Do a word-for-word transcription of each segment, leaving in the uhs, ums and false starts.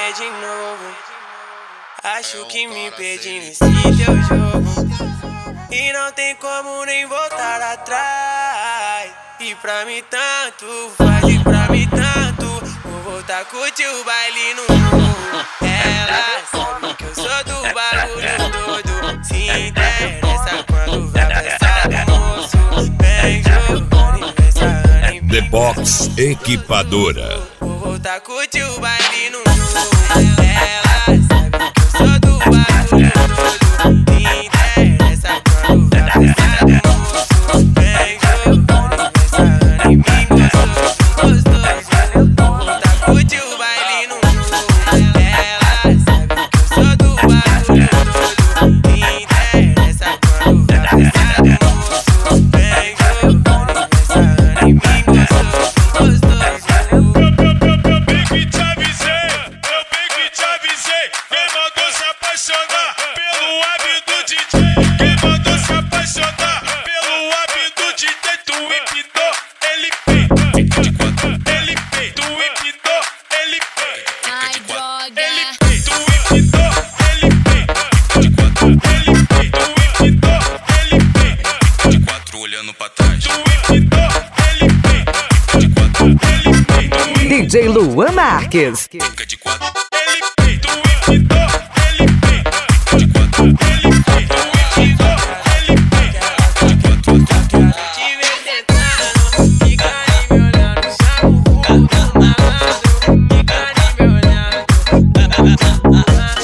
é de novo. Acho que me perdi nesse teu jogo e não tem como nem voltar atrás. E pra mim tanto faz, e pra mim tanto. Vou voltar a curtir o baile no mundo. Ela sabe que eu sou do bagulho todo. Se interessa quando vai pensar no moço. Vem jogando e vem sarrando em mim. The Box Equipadora. Vou voltar a curtir o baile no mundo. Ela sabe que eu sou do bagulho todo. Se interessa quando vai pensar no moço. Vem jogando e vem sarrando em mim. Gostoso, gostoso. Vou voltar a curtir o baile no mundo. Ela sabe que eu sou do bagulho todo. Se interessa quando vai pensar no moço. Vem jogando e vem sarrando em mim. Gostoso, gostoso. Bem que te avisei, eu bem que te avisei. Quem mandou se apaixonar pelo hábito do D J? Quem mandou se apaixonar pelo hábito do D J? Tu empinou, ele pei. Ele pei, tu empinou, ele pei. Ai, droga. Ele pei, tu empinou, ele pei. Ele pei, tu empinou, ele pei. De quatro olhando pra trás. Tu empinou, ele pei. De quatro, ele pei, tu empinou. D J Luan Marques. Fica de quatro, ele pei, tu empinou, ele pei. De quatro, ele pei, tu empinou, ele pei. De quatro, Te ver tentando, fica aí me olhando. Chama o vulgo do malandro, fica aí me olhando. Tô te empurrando,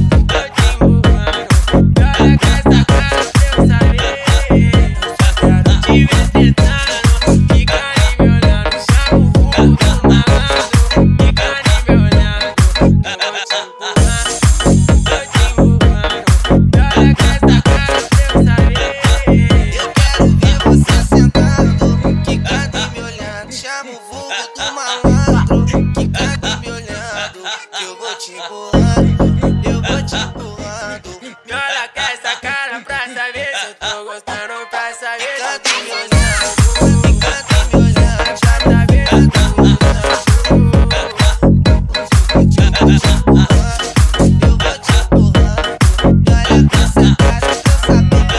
olha com essa cara pra eu saber. Te ver tentando, fica aí me olhando. Chama o vulgo do malandro, fica aí me olhando. Tô te empurrando, tô te empurrando, olha com essa cara pra eu saber. Eu quero ver você sentando, quicando e me olhando. Chama o vulgo do malandro, quicando e me olhando. Que eu vou te empurrando, eu vou te empurrando. Me olha com essa cara pra saber se eu tô gostando, pra saber se eu Quicando tô e me gostando. olhando, quicando e me olhando. Pra saber se eu tô gostando. Eu vou te empurrando, e olha com essa cara pra eu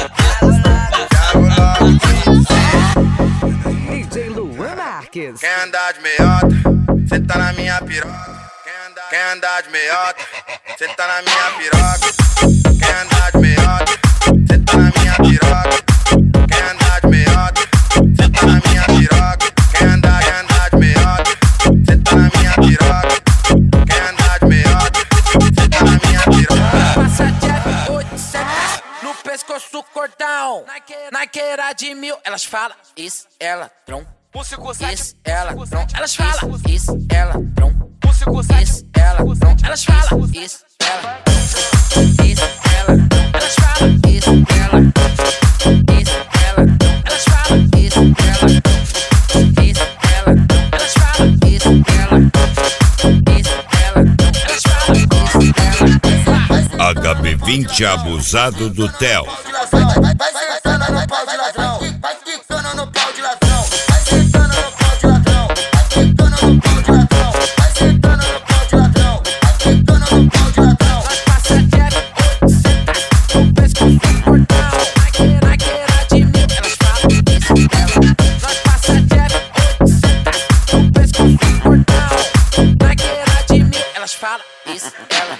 saber que D J Luan Marques. Quem andar de meiota, cê tá na minha piroca. Quem andar, quem andar de meiota, cê tá na minha piroca. Quem andar de meiota, cê tá na minha piroca. Quem andar de meiota, cê tá na minha piroca. Quem andar, quem andar de meiota, cê tá na minha piroca. Quem andar de meiota, cê tá na minha piroca. Passa Jeff oito sete no pescoço cordão. Naqueira de mil, elas falam isso, ela trom. Isso, ela trom. Elas falam isso, ela trom. Isso, ela trom. Elas falam isso, ela trom. Isso, ela trom. Elas falam isso, ela trom. Isso, ela trom. Elas falam isso, ela trom. Isso, ela trom. Elas falam isso, ela trom. Isso, ela trom. Elas falam isso, ela trom. H B vinte Abusado do Theo. Vai, vai sentando no pau de ladrão, vai quicando no pau de ladrão, vai sentando no pau de ladrão, vai quicando no pau de ladrão, vai sentando no pau de ladrão, vai quicando no pau de ladrão. Nós passa Jeff oito sete no pescoço cordão. Naqueira de mil, elas falam isso, ela. Nós passa Jeff oito sete no pescoço cordão. Naqueira de mil, elas falam isso, ela.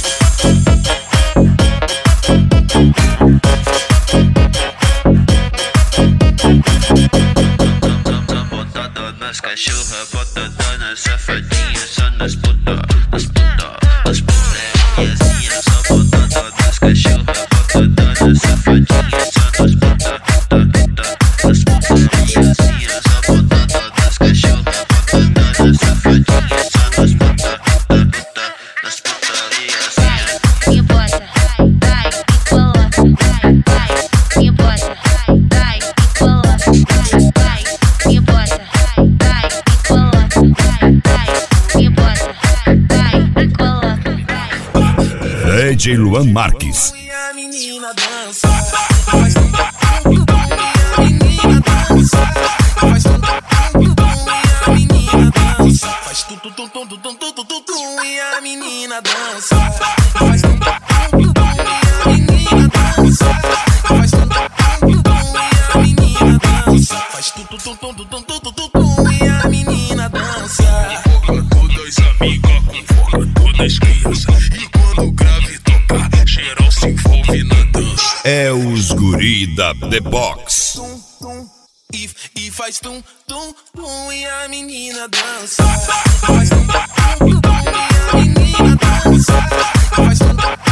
Nas cachorra, botada nas safadinhas, só nas puta, nas puta, nas puta, só botada nas cachorra, botada nas safadinhas, só nas puta, nas puta, só botada nas cachorra, botada nas safadinhas, só nas puta, nas putarias. Me bota, vai, e coloca, vai, me bota, vai, e coloca, vai, me bota, vai, e coloca, vai, me bota, vai, e coloca, vai. D J Luan Marques. E a menina dança, faz um bum bum, e a menina dança, faz um bum bum, e a menina dança, faz tum tum tum tum tum tum tum tum tum tum e a menina dança. Faz tum tum tum tum tum e a menina dança. Faz tum tum tum tum tum e a menina dança. Faz tum tum tum tum tum tum tum tum tum e a menina dança. Convoca todas as amigas, convoca todas as crianças. E quando o grave tocar, geral se envolve na dança. É os guri da The Box. Tum tum e, e faz tum tum tum e a menina dança. Faz tum tum tum tum e a menina dança. Faz tum tum